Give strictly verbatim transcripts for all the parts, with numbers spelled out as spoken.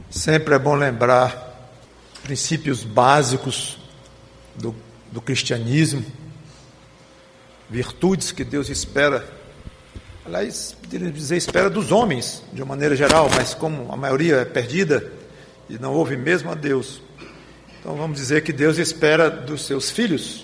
Sempre é bom lembrar princípios básicos do, do cristianismo, virtudes que Deus espera, aliás, poderia dizer espera dos homens, de uma maneira geral, mas como a maioria é perdida e não ouve mesmo a Deus, então vamos dizer que Deus espera dos seus filhos.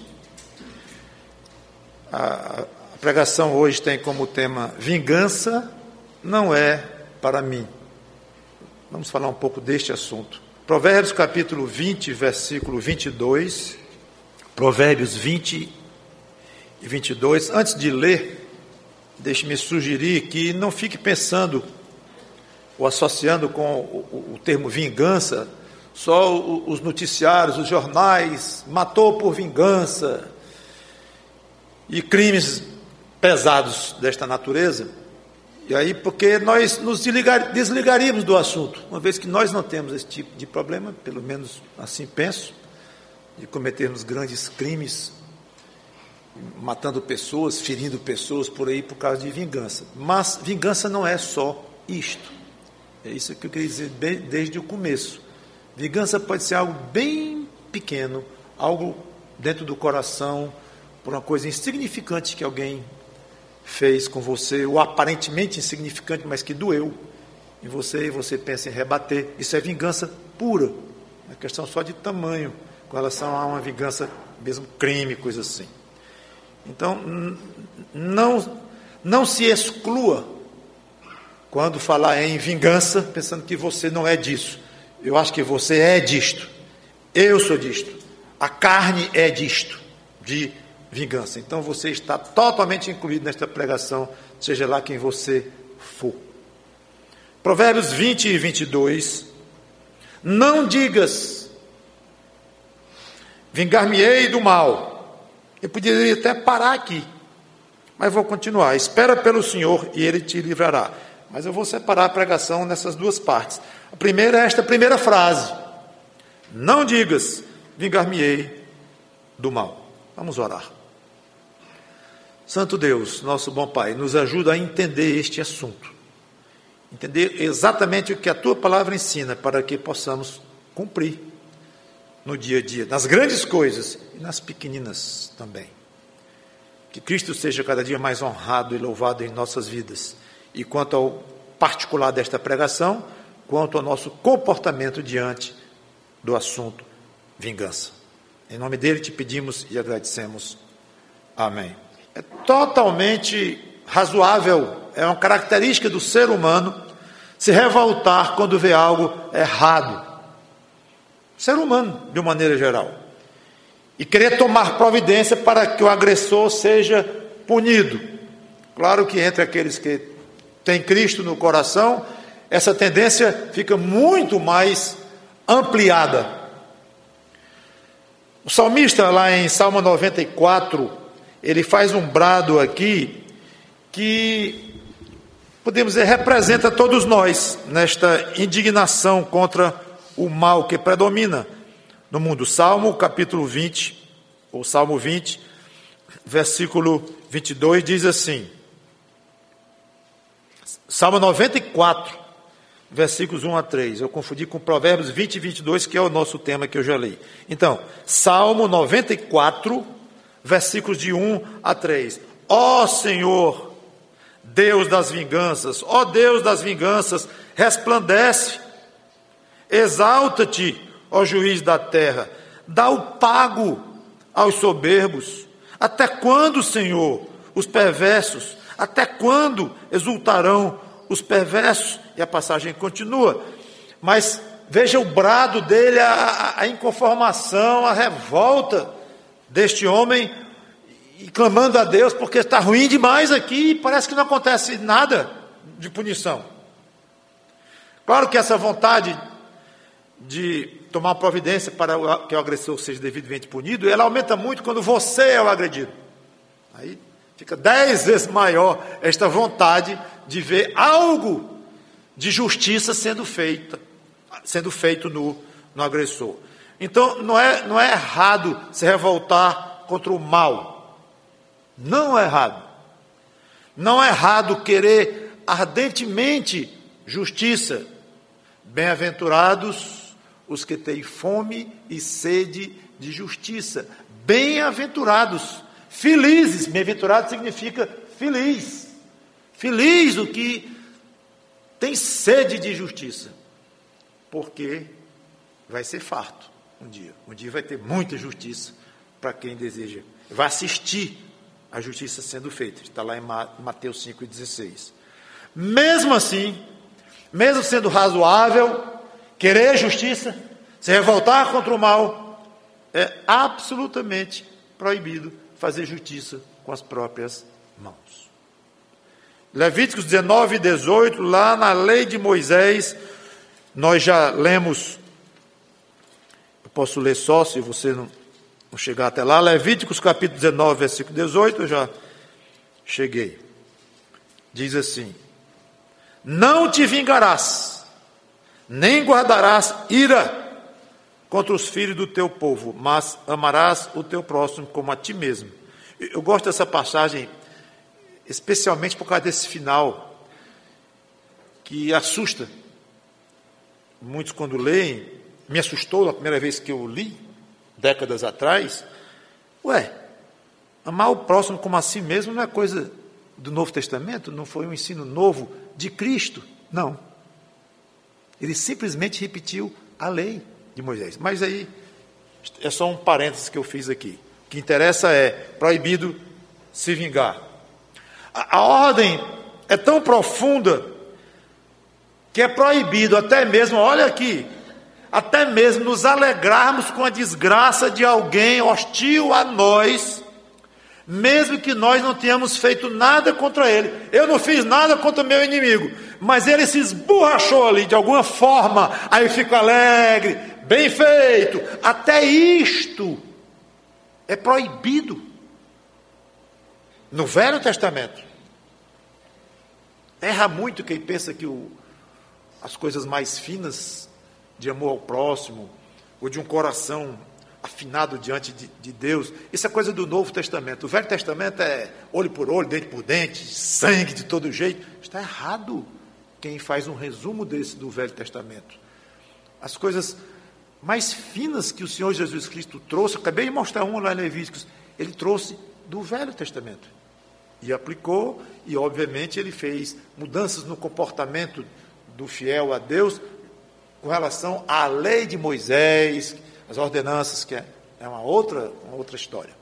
A, a pregação hoje tem como tema: vingança não é para mim. Vamos falar um pouco deste assunto. Provérbios capítulo vinte, versículo vinte e dois. Provérbios vinte e vinte e dois. Antes de ler, deixe-me sugerir que não fique pensando ou associando com o, o termo vingança só os noticiários, os jornais, matou por vingança e crimes pesados desta natureza. E aí, porque nós nos desligar, desligaríamos do assunto, uma vez que nós não temos esse tipo de problema, pelo menos assim penso, de cometermos grandes crimes, matando pessoas, ferindo pessoas por aí por causa de vingança. Mas vingança não é só isto. É isso que eu queria dizer bem, desde o começo. Vingança pode ser algo bem pequeno, algo dentro do coração, por uma coisa insignificante que alguém fez com você, ou aparentemente insignificante, mas que doeu em você, e você pensa em rebater. Isso é vingança pura, uma questão só de tamanho, com relação a uma vingança, mesmo crime, coisa assim. Então, não, não se exclua quando falar em vingança, pensando que você não é disso. Eu acho que você é disto, eu sou disto, a carne é disto, de vingança. Então você está totalmente incluído nesta pregação, seja lá quem você for. Provérbios vinte e vinte e dois. Não digas: vingar-me-ei do mal. Eu poderia até parar aqui, mas vou continuar. Espera pelo Senhor e Ele te livrará. Mas eu vou separar a pregação nessas duas partes. A primeira é esta primeira frase: não digas: vingar-me-ei do mal. Vamos orar. Santo Deus, nosso bom Pai, nos ajuda a entender este assunto, entender exatamente o que a Tua palavra ensina, para que possamos cumprir no dia a dia, nas grandes coisas e nas pequeninas também. Que Cristo seja cada dia mais honrado e louvado em nossas vidas. E quanto ao particular desta pregação, quanto ao nosso comportamento diante do assunto vingança. Em nome dele te pedimos e agradecemos. Amém. É totalmente razoável, é uma característica do ser humano se revoltar quando vê algo errado. Ser humano, de uma maneira geral. E querer tomar providência para que o agressor seja punido. Claro que entre aqueles que têm Cristo no coração, essa tendência fica muito mais ampliada. O salmista, lá em Salmo noventa e quatro, ele faz um brado aqui que, podemos dizer, representa todos nós nesta indignação contra o mal que predomina no mundo. Salmo capítulo vinte, ou Salmo vinte, versículo vinte e dois, diz assim. Salmo noventa e quatro, versículos um a três. Eu confundi com Provérbios vinte e vinte e dois, que é o nosso tema que eu já li. Então, Salmo noventa e quatro, versículos de um a três. Ó Senhor, Deus das vinganças, ó Deus das vinganças, resplandece, exalta-te, ó juiz da terra, dá o pago aos soberbos. Até quando, Senhor, os perversos, até quando exultarão os perversos? E a passagem continua, mas veja o brado dele, a, a inconformação, a revolta deste homem, e clamando a Deus, porque está ruim demais aqui, e parece que não acontece nada de punição. Claro que essa vontade de tomar providência para que o agressor seja devidamente punido, ela aumenta muito quando você é o agredido. Aí fica dez vezes maior esta vontade de ver algo de justiça sendo feita, sendo feito no, no agressor. Então, não é, não é errado se revoltar contra o mal. Não é errado. Não é errado querer ardentemente justiça, Bem-aventurados os que têm fome e sede de justiça. Bem-aventurados, felizes. Bem-aventurado significa feliz. Feliz o que tem sede de justiça, porque vai ser farto um dia. Um dia vai ter muita justiça para quem deseja. Vai assistir a justiça sendo feita. Está lá em Mateus cinco, dezesseis. Mesmo assim, mesmo sendo razoável, querer justiça, se revoltar contra o mal, é absolutamente proibido fazer justiça com as próprias mãos. Levíticos dezenove e dezoito, lá na lei de Moisés, nós já lemos, eu posso ler só se você não, não chegar até lá, Levíticos capítulo dezenove, versículo dezoito, eu já cheguei. Diz assim: não te vingarás, nem guardarás ira contra os filhos do teu povo, mas amarás o teu próximo como a ti mesmo. Eu gosto dessa passagem, especialmente por causa desse final, que assusta. Muitos quando leem, me assustou na primeira vez que eu li, décadas atrás. Ué, amar o próximo como a si mesmo não é coisa do Novo Testamento? Não foi um ensino novo de Cristo? Não. Ele simplesmente repetiu a lei de Moisés. Mas aí, é só um parênteses que eu fiz aqui. O que interessa é proibido se vingar. A, a ordem é tão profunda que é proibido até mesmo, olha aqui, até mesmo nos alegrarmos com a desgraça de alguém hostil a nós, mesmo que nós não tenhamos feito nada contra ele. Eu não fiz nada contra o meu inimigo, mas ele se esborrachou ali de alguma forma, aí eu fico alegre, bem feito. Até isto é proibido no Velho Testamento. Erra muito quem pensa que o, as coisas mais finas de amor ao próximo, ou de um coração afinado diante de, de Deus, isso é coisa do Novo Testamento. O Velho Testamento é olho por olho, dente por dente, sangue de todo jeito. Está errado quem faz um resumo desse do Velho Testamento. As coisas mais finas que o Senhor Jesus Cristo trouxe, acabei de mostrar uma lá em Levíticos, ele trouxe do Velho Testamento e aplicou, e obviamente ele fez mudanças no comportamento do fiel a Deus com relação à lei de Moisés, as ordenanças, que é, é uma, outra, uma outra história.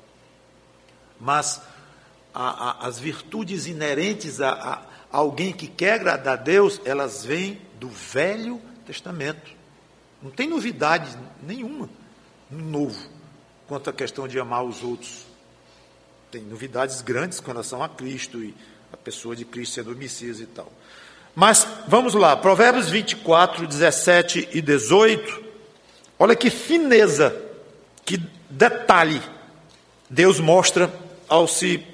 Mas a, a, as virtudes inerentes a, a alguém que quer agradar a Deus, elas vêm do Velho Testamento. Não tem novidade nenhuma no Novo quanto à questão de amar os outros. Tem novidades grandes com relação a Cristo e a pessoa de Cristo sendo o Messias e tal. Mas vamos lá, Provérbios vinte e quatro, dezessete e dezoito. Olha que fineza, que detalhe Deus mostra ao se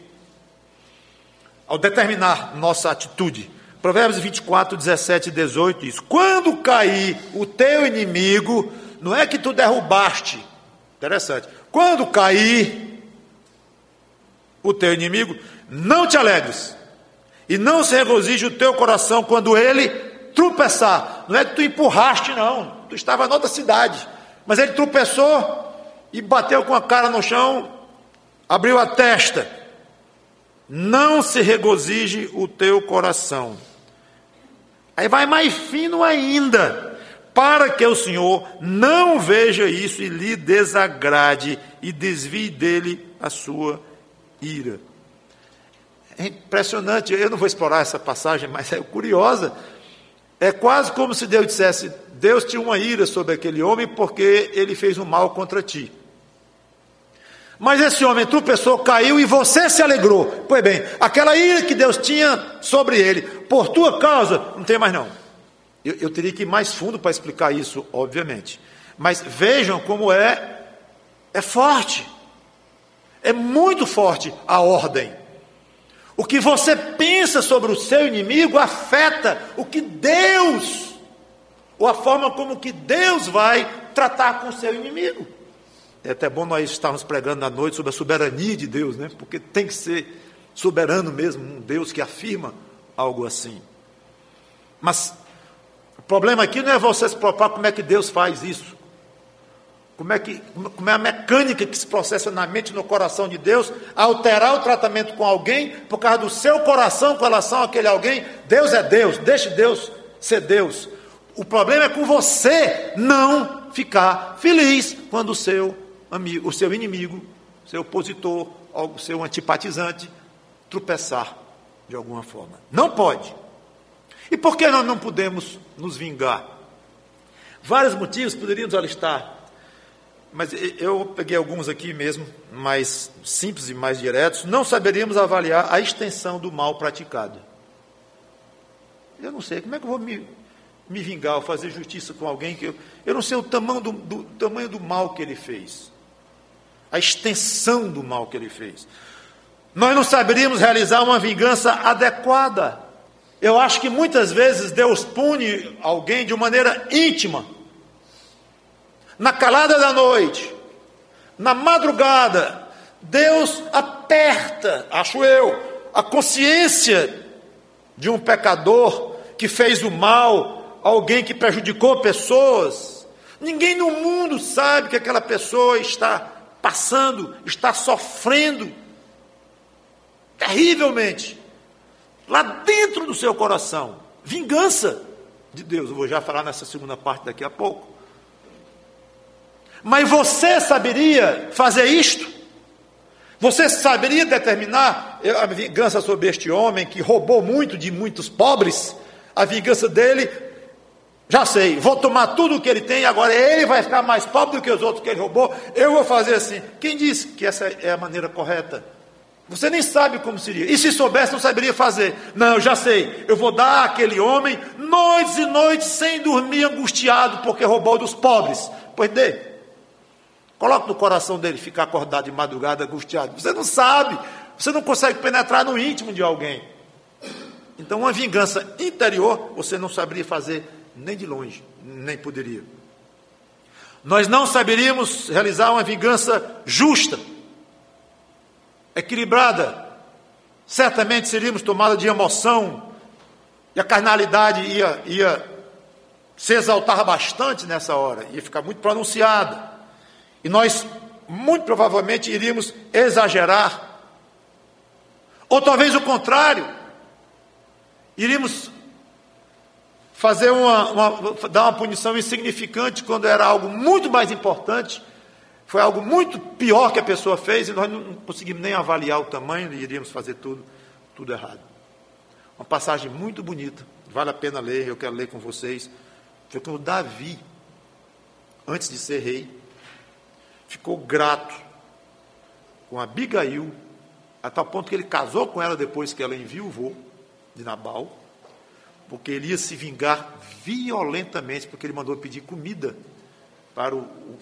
ao determinar nossa atitude. Provérbios vinte e quatro, dezessete e dezoito diz: quando cair o teu inimigo, não é que tu derrubaste, interessante, quando cair o teu inimigo, não te alegres, e não se regozije o teu coração quando ele tropeçar. Não é que tu empurraste, não, tu estava em outra cidade, mas ele tropeçou e bateu com a cara no chão, abriu a testa. Não se regozije o teu coração. Aí vai mais fino ainda, para que o Senhor não veja isso e lhe desagrade e desvie dele a sua ira. É impressionante, eu não vou explorar essa passagem, mas é curiosa. É quase como se Deus dissesse: Deus tinha uma ira sobre aquele homem porque ele fez um mal contra ti. Mas esse homem tropeçou, caiu e você se alegrou. Pois bem, aquela ira que Deus tinha sobre ele, por tua causa, não tem mais não. Eu, eu teria que ir mais fundo para explicar isso, obviamente. Mas vejam como é, é forte. É muito forte a ordem. O que você pensa sobre o seu inimigo afeta o que Deus, ou a forma como que Deus vai tratar com o seu inimigo. É até bom nós estarmos pregando na noite sobre a soberania de Deus, né? Porque tem que ser soberano mesmo, um Deus que afirma algo assim. Mas problema aqui não é você se preocupar como é que Deus faz isso. Como é, que, como é a mecânica que se processa na mente e no coração de Deus, alterar o tratamento com alguém, por causa do seu coração com relação àquele alguém. Deus é Deus, deixe Deus ser Deus. O problema é com você não ficar feliz quando o seu amigo, o seu inimigo, o seu opositor, o seu antipatizante, tropeçar de alguma forma. Não pode. E por que nós não podemos nos vingar? Vários motivos poderíamos alistar. Mas eu peguei alguns aqui mesmo, mais simples e mais diretos. Não saberíamos avaliar a extensão do mal praticado. Eu não sei, como é que eu vou me, me vingar ou fazer justiça com alguém que eu, eu não sei o tamanho do, do, tamanho do mal que ele fez. A extensão do mal que ele fez. Nós não saberíamos realizar uma vingança adequada. Eu acho que muitas vezes Deus pune alguém de maneira íntima. Na calada da noite, na madrugada, Deus aperta, acho eu, a consciência de um pecador que fez o mal, alguém que prejudicou pessoas. Ninguém no mundo sabe que aquela pessoa está passando, está sofrendo terrivelmente, lá dentro do seu coração. Vingança de Deus. Eu vou já falar nessa segunda parte daqui a pouco. Mas você saberia fazer isto? Você saberia determinar a vingança sobre este homem que roubou muito de muitos pobres? A vingança dele, já sei, vou tomar tudo o que ele tem, agora ele vai ficar mais pobre do que os outros que ele roubou, eu vou fazer assim. Quem disse que essa é a maneira correta? Você nem sabe como seria. E se soubesse, não saberia fazer. Não, eu já sei, eu vou dar àquele homem noites e noites sem dormir, angustiado porque roubou dos pobres. Pois dê. Coloque no coração dele ficar acordado de madrugada, angustiado. Você não sabe, você não consegue penetrar no íntimo de alguém. Então, uma vingança interior, você não saberia fazer nem de longe, nem poderia. Nós não saberíamos realizar uma vingança justa, equilibrada. Certamente seríamos tomados de emoção, e a carnalidade ia, ia se exaltar bastante nessa hora, ia ficar muito pronunciada. E nós, muito provavelmente, iríamos exagerar. Ou talvez o contrário. Iríamos fazer uma, uma, dar uma punição insignificante quando era algo muito mais importante. Foi algo muito pior que a pessoa fez e nós não conseguimos nem avaliar o tamanho e iríamos fazer tudo, tudo errado. Uma passagem muito bonita, vale a pena ler, eu quero ler com vocês. Foi quando Davi, antes de ser rei, ficou grato com Abigail, a tal ponto que ele casou com ela depois que ela enviuvou de Nabal, porque ele ia se vingar violentamente, porque ele mandou pedir comida para o, o,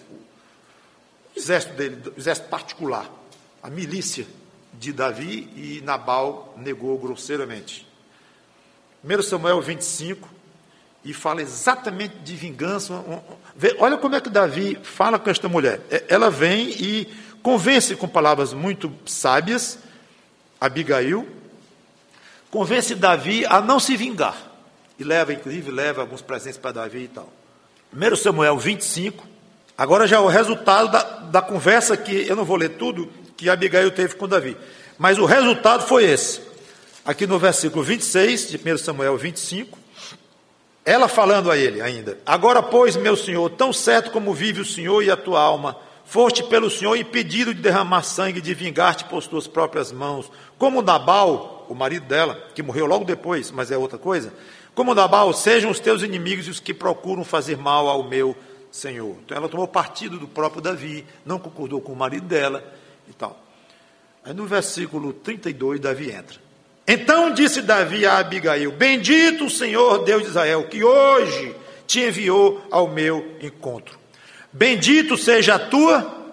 o exército dele, o exército particular, a milícia de Davi, e Nabal negou grosseiramente. primeiro Samuel vinte e cinco, e fala exatamente de vingança. Olha como é que Davi fala com esta mulher. Ela vem e convence com palavras muito sábias, Abigail, convence Davi a não se vingar. E leva, inclusive, leva alguns presentes para Davi e tal. primeiro Samuel vinte e cinco, agora já é o resultado da, da conversa que, eu não vou ler tudo, que Abigail teve com Davi. Mas o resultado foi esse. Aqui no versículo vinte e seis, de primeiro Samuel vinte e cinco, ela falando a ele ainda: agora, pois, meu senhor, tão certo como vive o senhor e a tua alma, foste pelo senhor impedido de derramar sangue, de vingar-te por tuas próprias mãos, como Nabal, o marido dela, que morreu logo depois, mas é outra coisa, como Nabal, sejam os teus inimigos e os que procuram fazer mal ao meu senhor. Então ela tomou partido do próprio Davi, não concordou com o marido dela e tal. Aí no versículo trinta e dois, Davi entra. Então disse Davi a Abigail: bendito o Senhor Deus de Israel, que hoje te enviou ao meu encontro. Bendito seja a tua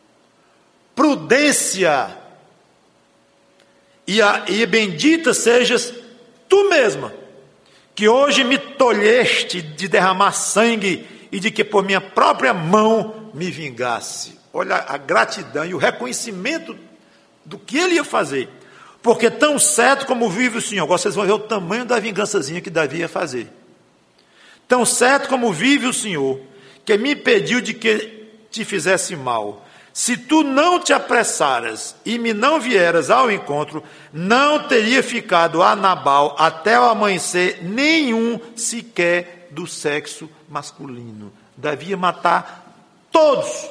prudência, e, a, e bendita sejas tu mesma, que hoje me tolheste de derramar sangue e de que por minha própria mão me vingasse. Olha a gratidão e o reconhecimento do que ele ia fazer. Porque tão certo como vive o Senhor, agora vocês vão ver o tamanho da vingançazinha que Davi ia fazer. Tão certo como vive o Senhor, que me impediu de que te fizesse mal, se tu não te apressaras e me não vieras ao encontro, não teria ficado a Nabal até o amanhecer nenhum sequer do sexo masculino. Davi ia matar todos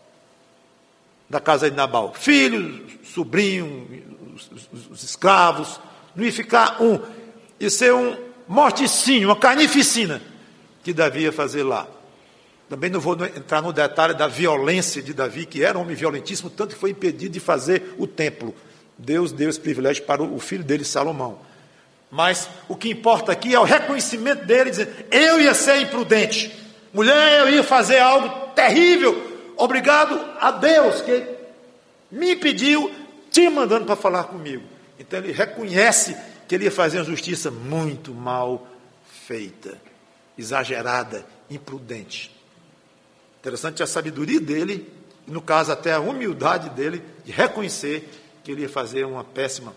da casa de Nabal, filhos, sobrinhos, os, os, os escravos, não ia ficar um, ia ser um morticínio, uma carnificina que Davi ia fazer lá. Também não vou entrar no detalhe da violência de Davi, que era um homem violentíssimo, tanto que foi impedido de fazer o templo. Deus deu esse privilégio para o filho dele, Salomão. Mas o que importa aqui é o reconhecimento dele, dizendo, eu ia ser imprudente, mulher, eu ia fazer algo terrível, obrigado a Deus, que me impediu, te mandando para falar comigo. Então ele reconhece que ele ia fazer uma justiça muito mal feita, exagerada, imprudente. Interessante a sabedoria dele, e no caso até a humildade dele, de reconhecer que ele ia fazer uma péssima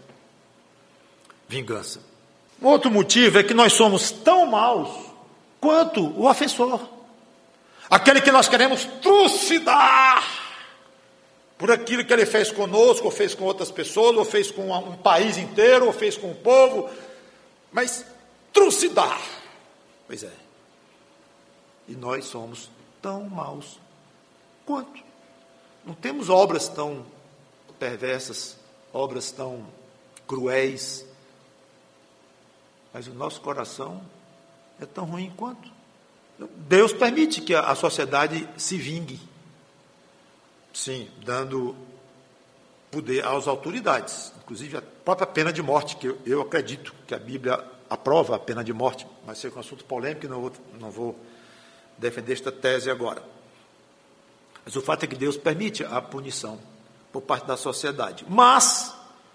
vingança. Um outro motivo é que nós somos tão maus quanto o ofensor. Aquele que nós queremos trucidar por aquilo que ele fez conosco, ou fez com outras pessoas, ou fez com um país inteiro, ou fez com o povo. Mas trucidar. Pois é. E nós somos tão maus quanto. Não temos obras tão perversas, obras tão cruéis, mas o nosso coração é tão ruim quanto. Deus permite que a sociedade se vingue, sim, dando poder às autoridades, inclusive a própria pena de morte, que eu, eu acredito que a Bíblia aprova a pena de morte, mas sei que é um assunto polêmico e não vou, não vou defender esta tese agora. Mas o fato é que Deus permite a punição por parte da sociedade. Mas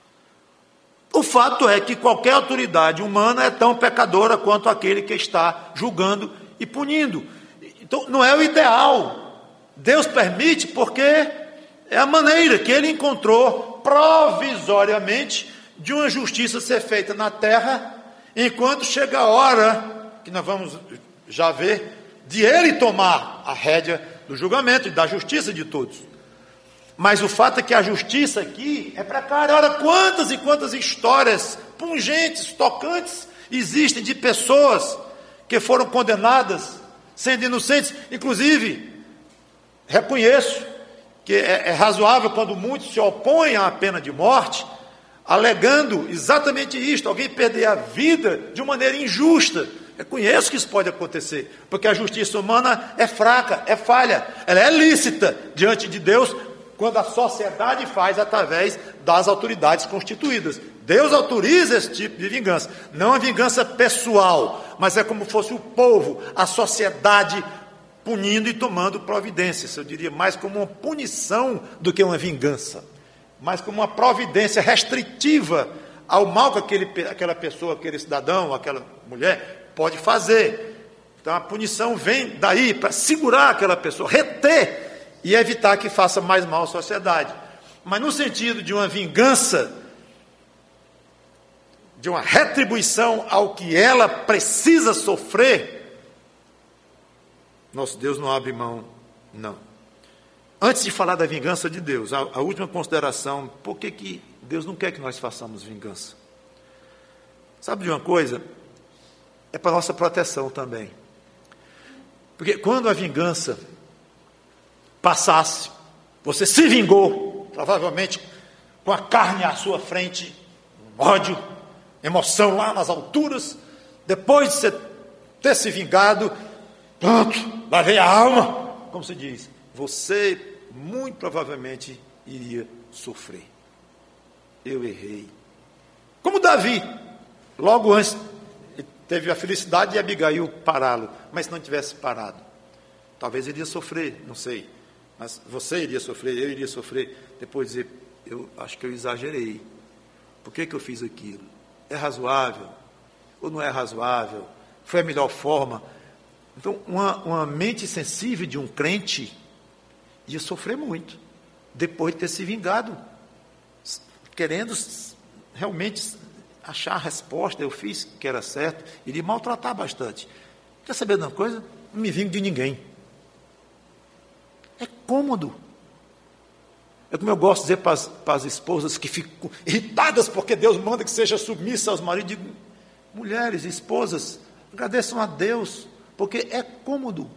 o fato é que qualquer autoridade humana é tão pecadora quanto aquele que está julgando e punindo. Então não é o ideal. Deus permite porque é a maneira que ele encontrou provisoriamente de uma justiça ser feita na terra, enquanto chega a hora, que nós vamos já ver, de ele tomar a rédea do julgamento e da justiça de todos. Mas o fato é que a justiça aqui é precária. Ora, quantas e quantas histórias pungentes, tocantes, existem de pessoas que foram condenadas, sendo inocentes. Inclusive, reconheço que é, é razoável quando muitos se opõem à pena de morte, alegando exatamente isto, alguém perder a vida de uma maneira injusta. Reconheço que isso pode acontecer, porque a justiça humana é fraca, é falha, ela é lícita diante de Deus, quando a sociedade faz através das autoridades constituídas. Deus autoriza esse tipo de vingança, não a vingança pessoal, mas é como fosse o povo, a sociedade punindo e tomando providências. Eu diria mais como uma punição do que uma vingança, mais como uma providência restritiva ao mal que aquele, aquela pessoa, aquele cidadão, aquela mulher pode fazer. Então a punição vem daí para segurar aquela pessoa, reter e evitar que faça mais mal à sociedade. Mas no sentido de uma vingança, de uma retribuição ao que ela precisa sofrer, nosso Deus não abre mão, não. Antes de falar da vingança de Deus, a, a última consideração, por que que Deus não quer que nós façamos vingança? Sabe de uma coisa? É para nossa proteção também. Porque quando a vingança passasse, você se vingou, provavelmente com a carne à sua frente, ódio, emoção lá nas alturas, depois de você ter se vingado, pronto, lavei a alma, como se diz, você muito provavelmente iria sofrer. Eu errei. Como Davi, logo antes, teve a felicidade de Abigail pará-lo, mas se não tivesse parado, talvez ele iria sofrer, não sei, mas você iria sofrer, eu iria sofrer, depois dizer, eu acho que eu exagerei, por que que eu fiz aquilo? É razoável? Ou não é razoável? Foi a melhor forma? Então, uma, uma mente sensível de um crente ia sofrer muito, depois de ter se vingado, querendo realmente achar a resposta, eu fiz que era certo, iria maltratar bastante. Quer saber de uma coisa? Não me vingo de ninguém. É cômodo. É como eu gosto de dizer para as, para as esposas que ficam irritadas porque Deus manda que seja submissa aos maridos. Digo, mulheres, esposas, agradeçam a Deus, porque é cômodo.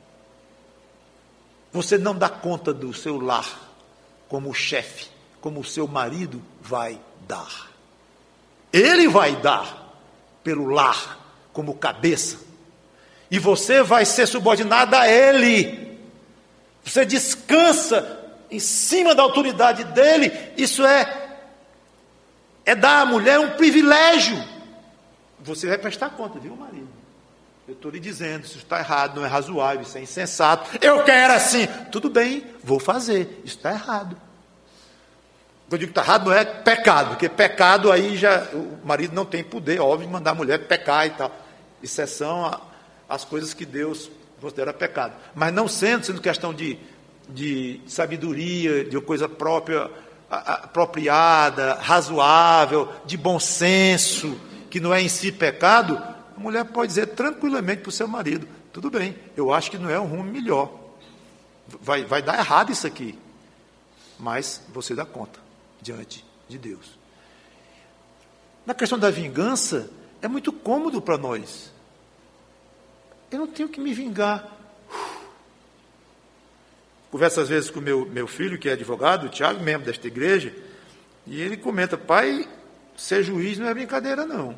Você não dá conta do seu lar como chefe, como o seu marido vai dar. Ele vai dar pelo lar como cabeça. E você vai ser subordinada a ele. Você descansa em cima da autoridade dele. Isso é, é dar à mulher um privilégio. Você vai prestar conta, viu, marido? Eu estou lhe dizendo, isso está errado, não é razoável, isso é insensato. Eu quero assim. Tudo bem, vou fazer. Isso está errado. Eu digo que está errado não é pecado, porque pecado aí já, o marido não tem poder, óbvio, de mandar a mulher pecar e tal. Exceção a, as coisas que Deus considera pecado. Mas não sendo, sendo questão de, de sabedoria, de coisa própria, apropriada, razoável, de bom senso, que não é em si pecado, a mulher pode dizer tranquilamente para o seu marido, tudo bem, eu acho que não é um rumo melhor. Vai, vai dar errado isso aqui. Mas você dá conta diante de Deus. Na questão da vingança, é muito cômodo para nós. Eu não tenho que me vingar. Converso às vezes com meu, meu filho, que é advogado, o Tiago, membro desta igreja, e ele comenta, pai, ser juiz não é brincadeira, não.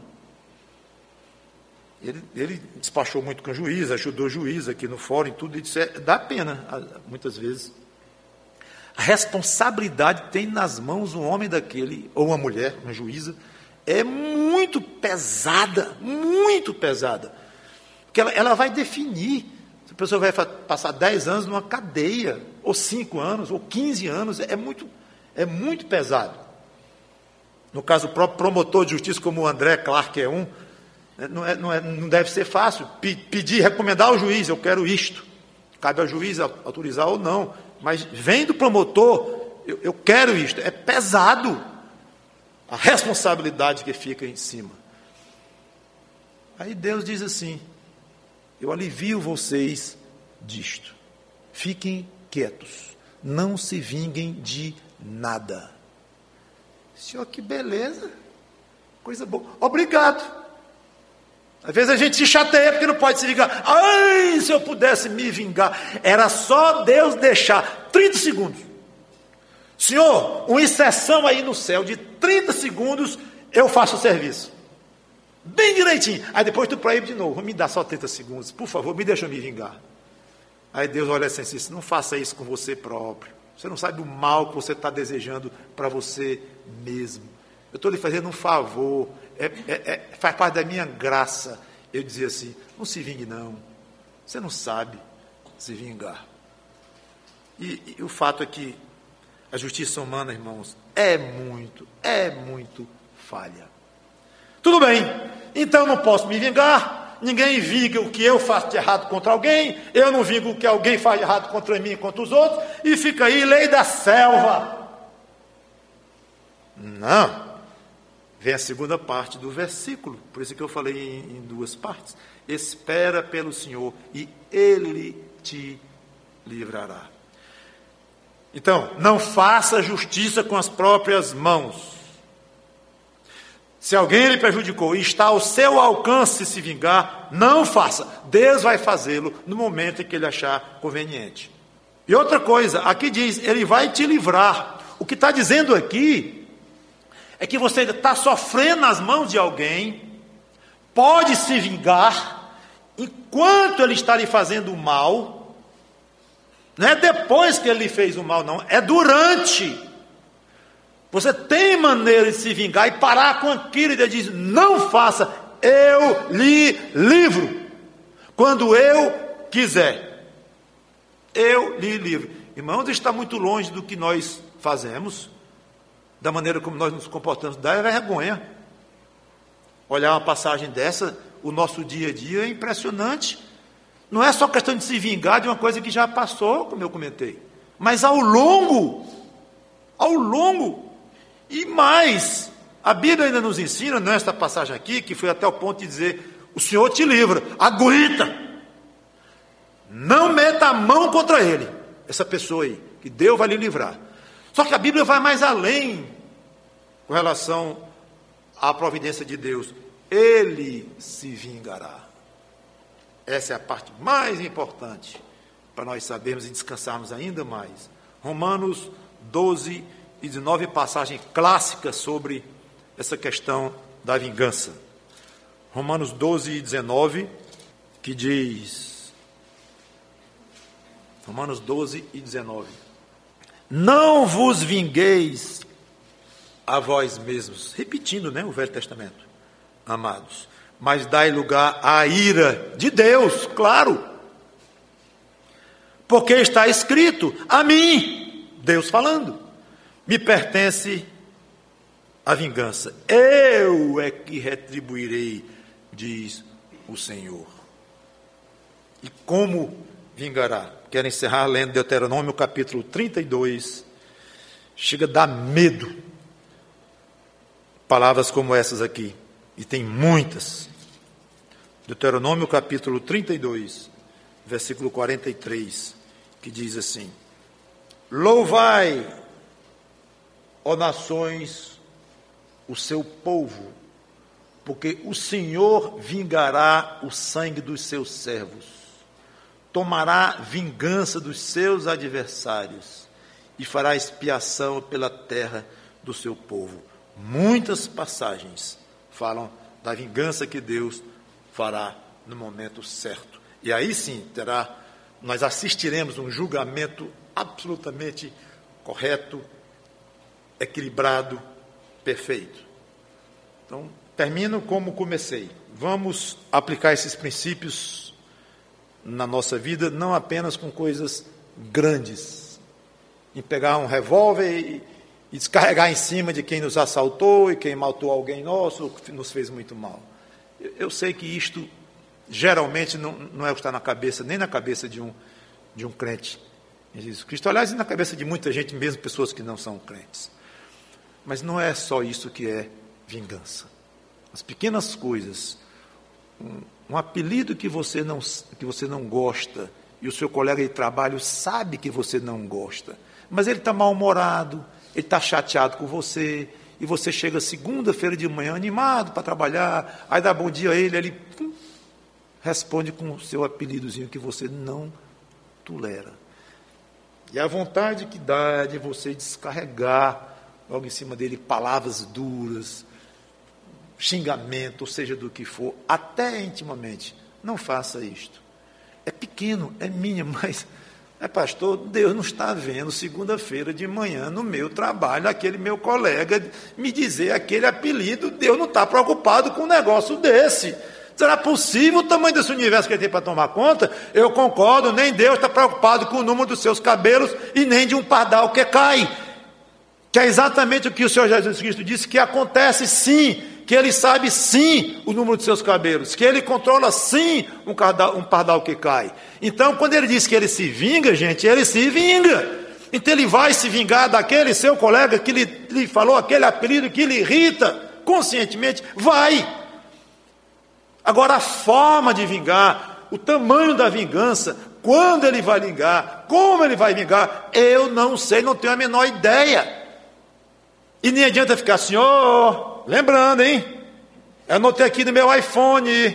Ele, ele despachou muito com o juiz, ajudou o juiz aqui no fórum e tudo, e disse, é, dá pena, muitas vezes. A responsabilidade tem nas mãos um homem daquele, ou uma mulher, uma juíza, é muito pesada, muito pesada. Porque ela, ela vai definir se a pessoa vai passar dez anos numa cadeia, ou cinco anos, ou quinze anos, é muito, é muito pesado. No caso, o próprio promotor de justiça, como o André Clark é um, não, é, não, é, não deve ser fácil pedir, recomendar ao juiz, eu quero isto. Cabe ao juiz autorizar ou não. Mas vem do promotor, eu, eu quero isto. É pesado a responsabilidade que fica em cima. Aí Deus diz assim, eu alivio vocês disto. Fiquem quietos. Não se vinguem de nada. Senhor, que beleza. Coisa boa. Obrigado. Às vezes a gente se chateia porque não pode se vingar. Ai, se eu pudesse me vingar. Era só Deus deixar trinta segundos. Senhor, uma exceção aí no céu de trinta segundos, eu faço o serviço. Bem direitinho. Aí depois tu proíbe de novo. Me dá só trinta segundos. Por favor, me deixa me vingar. Aí Deus olha assim e diz, não faça isso com você próprio. Você não sabe o mal que você está desejando para você mesmo. Eu estou lhe fazendo um favor. É, é, é, faz parte da minha graça. Eu dizia assim, não se vingue não. Você não sabe se vingar. E, e o fato é que a justiça humana, irmãos, é muito, é muito falha. Tudo bem, então eu não posso me vingar, ninguém vinga o que eu faço de errado contra alguém, eu não vingo o que alguém faz de errado contra mim e contra os outros, e fica aí lei da selva. Não. Vem a segunda parte do versículo, por isso que eu falei em, em duas partes. Espera pelo Senhor e Ele te livrará. Então, não faça justiça com as próprias mãos. Se alguém lhe prejudicou e está ao seu alcance se vingar, não faça. Deus vai fazê-lo no momento em que ele achar conveniente. E outra coisa, aqui diz, Ele vai te livrar. O que está dizendo aqui é que você está sofrendo nas mãos de alguém, pode se vingar, enquanto ele está lhe fazendo o mal, não é depois que ele lhe fez o mal, não, é durante. Você tem maneira de se vingar e parar com aquilo, e ele diz, não faça, eu lhe livro, quando eu quiser, eu lhe livro. Irmãos, está muito longe do que nós fazemos, da maneira como nós nos comportamos, dá vergonha. Olhar uma passagem dessa, o nosso dia a dia é impressionante. Não é só questão de se vingar de uma coisa que já passou, como eu comentei, mas ao longo, ao longo, e mais, a Bíblia ainda nos ensina, nesta passagem aqui, que foi até o ponto de dizer, o Senhor te livra, aguenta. Não meta a mão contra ele, essa pessoa aí, que Deus vai lhe livrar. Só que a Bíblia vai mais além com relação à providência de Deus. Ele se vingará. Essa é a parte mais importante para nós sabermos e descansarmos ainda mais. Romanos doze e dezenove, passagem clássica sobre essa questão da vingança. Romanos doze e dezenove, que diz, Romanos doze e dezenove, não vos vingueis a vós mesmos, repetindo, né, o Velho Testamento, amados, mas dai lugar à ira de Deus, claro, porque está escrito, a mim, Deus falando, me pertence a vingança, eu é que retribuirei, diz o Senhor. E como vingará? Quero encerrar lendo Deuteronômio capítulo trinta e dois, chega a dar medo, palavras como essas aqui, e tem muitas. Deuteronômio capítulo trinta e dois, versículo quarenta e três, que diz assim, louvai, ó nações, o seu povo, porque o Senhor vingará o sangue dos seus servos, tomará vingança dos seus adversários e fará expiação pela terra do seu povo. Muitas passagens falam da vingança que Deus fará no momento certo. E aí sim, terá, nós assistiremos um julgamento absolutamente correto, equilibrado, perfeito. Então, termino como comecei. Vamos aplicar esses princípios na nossa vida, não apenas com coisas grandes, em pegar um revólver e, e descarregar em cima de quem nos assaltou e quem matou alguém nosso, ou que nos fez muito mal. Eu, eu sei que isto geralmente não, não é o que está na cabeça, nem na cabeça de um, de um crente em Jesus Cristo, aliás, e na cabeça de muita gente, mesmo pessoas que não são crentes. Mas não é só isso que é vingança. As pequenas coisas, um, um apelido que você, não, que você não gosta, e o seu colega de trabalho sabe que você não gosta, mas ele está mal-humorado, ele está chateado com você, e você chega segunda-feira de manhã animado para trabalhar, aí dá bom dia a ele, ele pum, responde com o seu apelidozinho que você não tolera. E a vontade que dá de você descarregar logo em cima dele palavras duras, xingamento, ou seja, do que for, até intimamente, não faça isto. É pequeno, é mínimo, mas, é, pastor, Deus não está vendo segunda-feira de manhã no meu trabalho, aquele meu colega me dizer aquele apelido, Deus não está preocupado com um negócio desse. Será possível o tamanho desse universo que ele tem para tomar conta? Eu concordo, nem Deus está preocupado com o número dos seus cabelos e nem de um pardal que cai. Que é exatamente o que o Senhor Jesus Cristo disse, que acontece sim, que Ele sabe sim o número de seus cabelos, que Ele controla sim um pardal, um pardal que cai. Então, quando Ele diz que Ele se vinga, gente, Ele se vinga. Então Ele vai se vingar daquele seu colega que lhe, lhe falou aquele apelido que lhe irrita, conscientemente, vai. Agora, a forma de vingar, o tamanho da vingança, quando Ele vai vingar, como Ele vai vingar, eu não sei, não tenho a menor ideia. E nem adianta ficar assim, ó, oh, lembrando, hein? Eu anotei aqui no meu iPhone,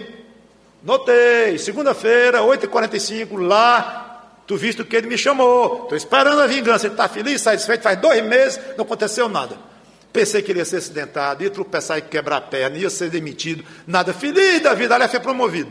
notei, segunda-feira, oito e quarenta e cinco, lá, tu visto que ele me chamou, estou esperando a vingança, ele está feliz, satisfeito, faz dois meses, não aconteceu nada. Pensei que ele ia ser acidentado, ia tropeçar e quebrar a perna, ia ser demitido, nada, feliz da vida, aliás, foi promovido.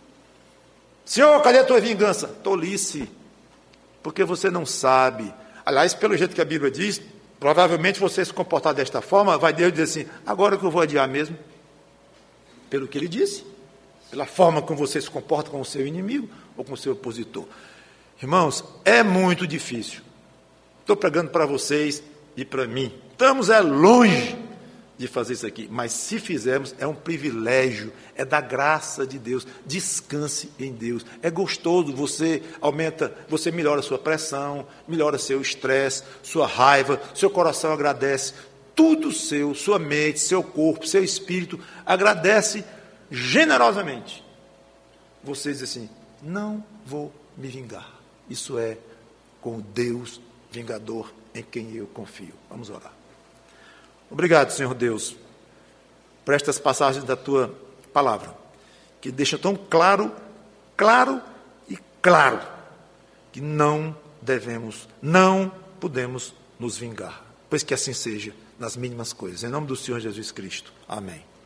Senhor, cadê a tua vingança? Tolice, porque você não sabe. Aliás, pelo jeito que a Bíblia diz, provavelmente você se comportar desta forma, vai Deus dizer assim, agora que eu vou adiar mesmo, pelo que Ele disse, pela forma como você se comporta com o seu inimigo ou com o seu opositor. Irmãos, é muito difícil. Estou pregando para vocês e para mim. Estamos é longe de fazer isso aqui, mas se fizermos, é um privilégio, é da graça de Deus. Descanse em Deus. É gostoso, você aumenta, você melhora a sua pressão, melhora seu estresse, sua raiva, seu coração agradece, tudo seu, sua mente, seu corpo, seu espírito, agradece generosamente, você diz assim: não vou me vingar. Isso é com o Deus vingador em quem eu confio. Vamos orar. Obrigado, Senhor Deus, por estas passagens da Tua palavra, que deixam tão claro, claro e claro, que não devemos, não podemos nos vingar. Pois que assim seja, nas mínimas coisas. Em nome do Senhor Jesus Cristo. Amém.